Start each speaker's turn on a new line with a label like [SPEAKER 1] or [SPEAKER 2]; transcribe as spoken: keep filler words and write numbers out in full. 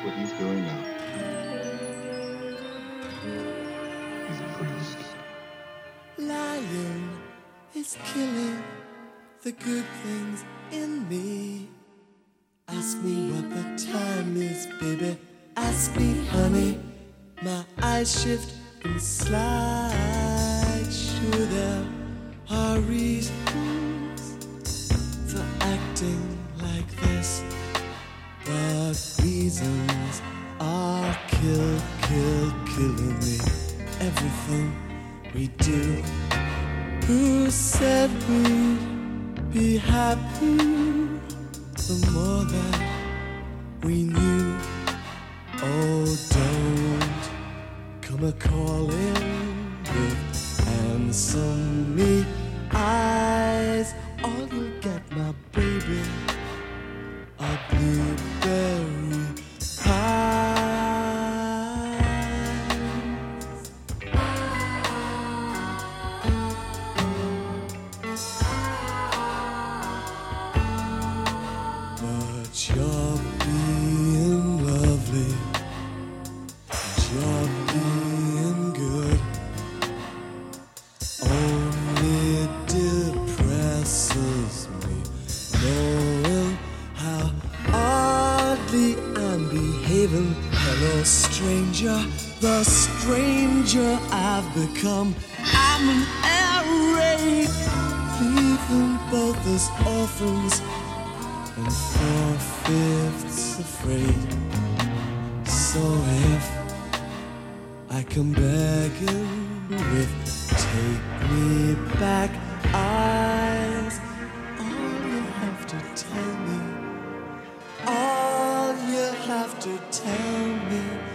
[SPEAKER 1] what he's doing now. He's a priest.
[SPEAKER 2] Lying is killing the good things in me. Ask me what the time is, baby. Ask me, honey. My eyes shift and slide. Sure, there are reasons for acting like this, but reasons are kill, kill, killing me. Everything we do. Who said we'd be happy the more that we knew? Oh, don't come a calling with answer me eyes. All you'll get, my baby, are blueberry pies. But you're being lovely, you're being good, only depresses me, knowing how oddly I'm behaving. Hello, stranger, the stranger I've become. I'm an air raid, leaving both as orphans and four-fifths afraid. So if I come begging with take me back eyes, all you have to tell me, all you have to tell me